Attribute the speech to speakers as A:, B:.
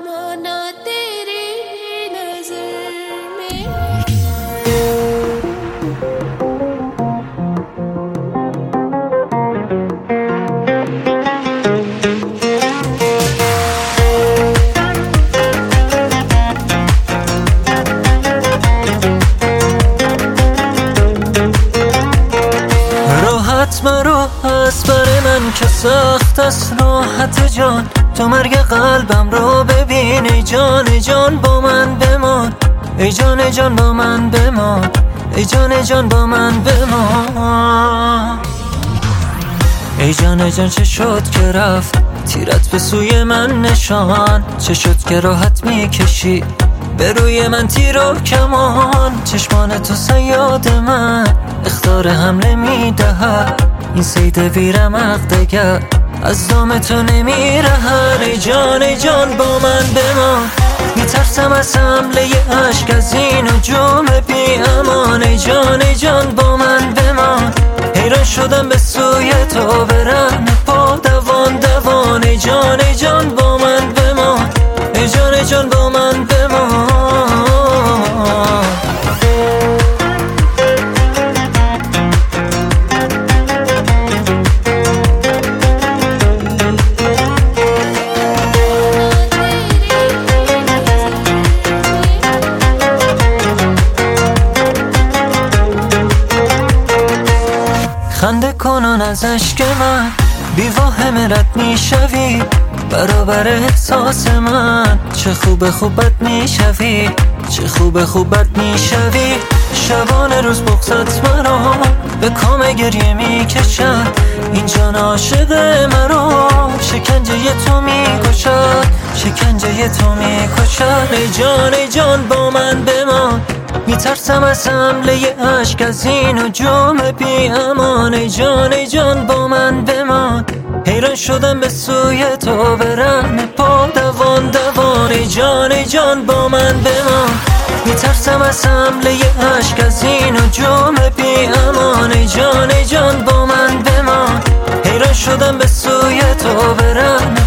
A: माना तेरी नजर में।
B: راحت مرا از بر من که سخت است راحت جان، تو مرگ قلبم رو ببین ای جان ای جان با من بمان، ای جان ای جان با من بمان، ای جان ای جان با من بمان. ای جان ای جان چه شد که رفت تیرت به سوی من نشان، چه شد که راحت میکشی به روی من تیر و کمان، چشمان تو صیاد من اخطار حمله میدهد، این صید بیرمق دگر از دام تو نمیرهد. ای جان با من بمان، میترسم از حمله اشک از این هجوم بی امان. ای جان با من بمان، حیران شدم به سوی تو برم پا دوان دوان. ای جان با من بمان، ای جان با من بمان. خنده کنون از عشق من بی واهم رد میشوی، برابر احساس من چه خوب بد میشوی، چه خوب بد میشوی. شبانه روز بغضت مرا به کام گریه میکشد، این جان عاشق مرا شکنجه تو میکشد، شکنجه تو میکشد. ای جان با من بمان، میترسم از حمله اشک از این هجوم بی امان. ای جان با من بمان، حیران شدم به سوی تو برم پا دوان دوان. ای جان با من بمان، میترسم از حمله اشک از این هجوم بی امان. ای جان با من بمان، حیران شدم به سوی تو برم